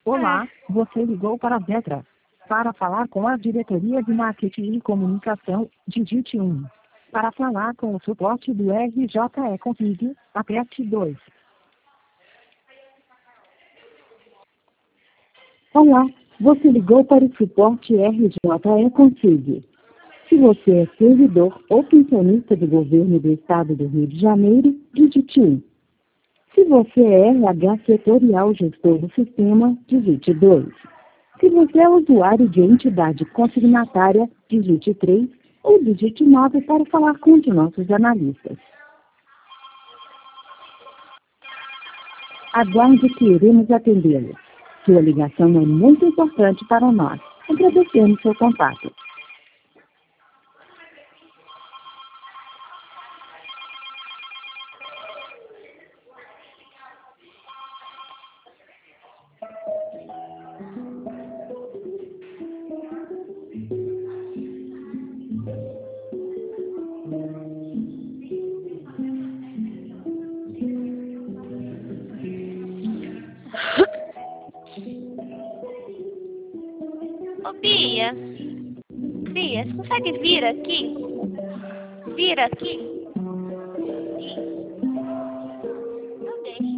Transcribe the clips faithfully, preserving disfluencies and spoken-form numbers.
Olá, você ligou para a Vetra. Para falar com a diretoria de marketing e comunicação, digite um. Para falar com o suporte do R J E Config, aperte dois. Olá, você ligou para o suporte R J E Config. Se você é servidor ou pensionista do governo do estado do Rio de Janeiro, digite um. Se você é R H setorial gestor do sistema, digite dois. Se você é usuário de entidade consignatária, digite três ou digite nove para falar com um de nossos analistas. Aguarde que iremos atendê-lo. Sua ligação é muito importante para nós. Agradecemos seu contato. Ô, Bia, Bia, você consegue vir aqui? Vir aqui? Isso. Não deixe.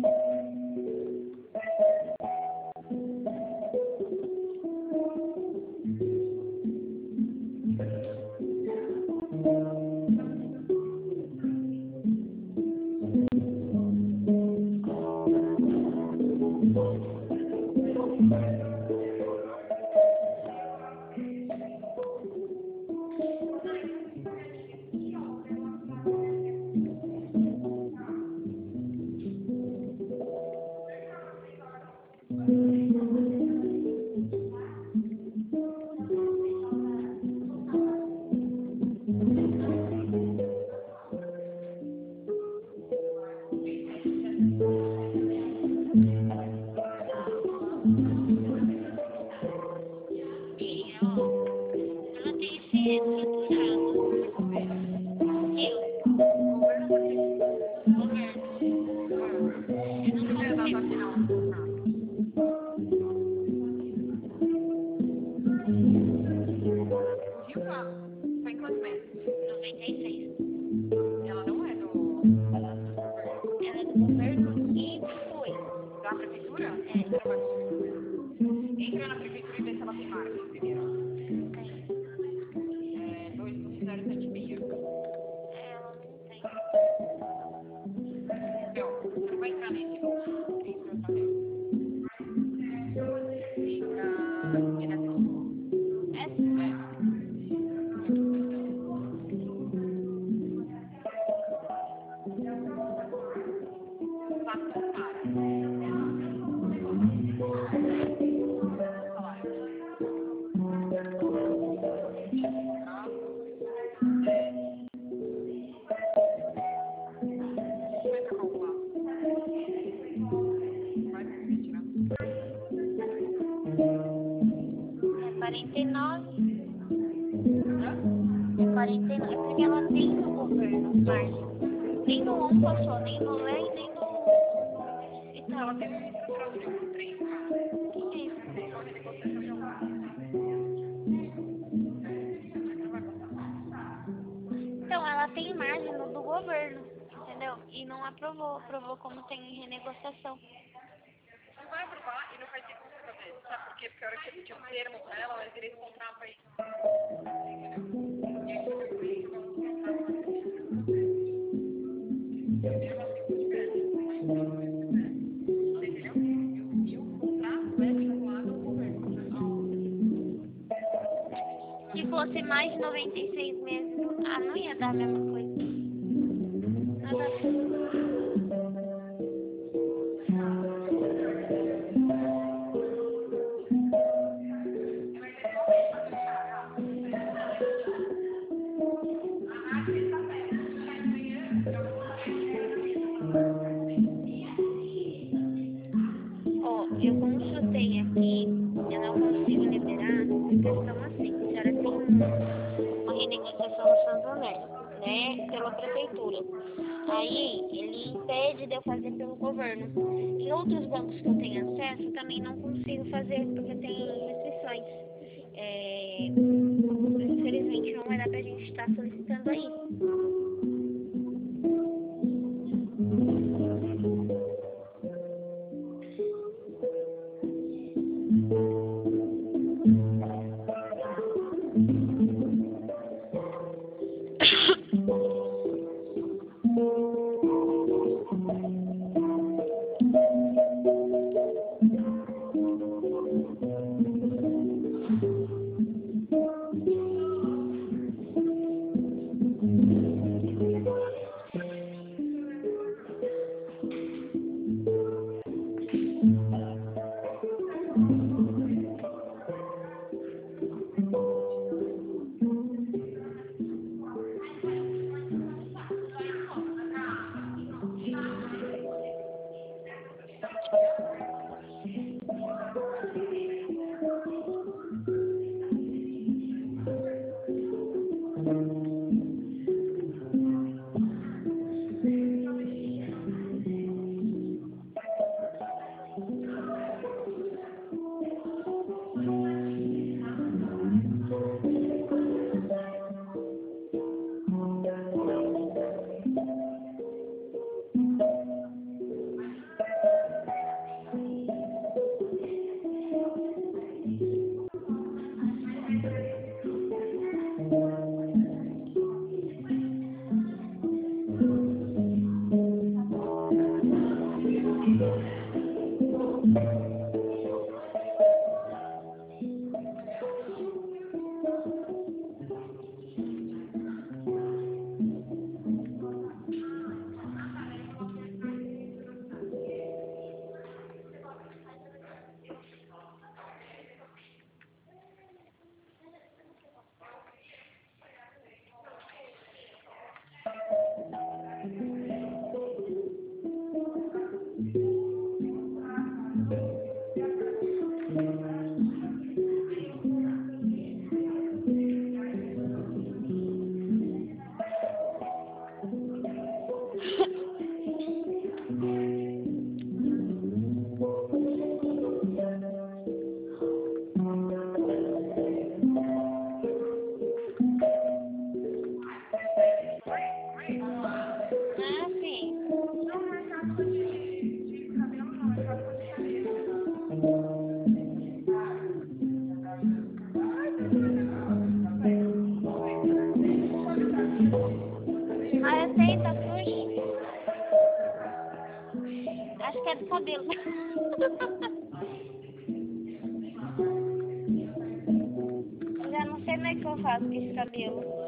quarenta e nove. É quarenta e nove, porque ela tem no governo, mas nem no um passou, nem no L E nem no... Então, ela tem um estruturador com três, cara. O que é isso? Então, ela tem margem no do governo, entendeu? E não aprovou, aprovou como tem renegociação. Não vai aprovar e não vai ter como fazer, sabe por quê? Porque a hora que ele tinha um termo pra ela, ela direito contrato aí. Se fosse mais de noventa e seis meses, ah, não ia dar a mesma coisa. Nada a ver. Ó, eu consultei aqui, eu não consigo liberar, por questão assim, a senhora tem uma renegociação no Santander, né? pela prefeitura. Aí ele impede de eu fazer pelo governo. Em outros bancos que eu tenho acesso, também não consigo fazer porque tem restrições. É, infelizmente não vai dar pra gente estar solicitando aí. Ah, sim. Ah, eu sei, tá sujo. Acho que é do cabelo. Já não sei mais o que eu faço com esse cabelo.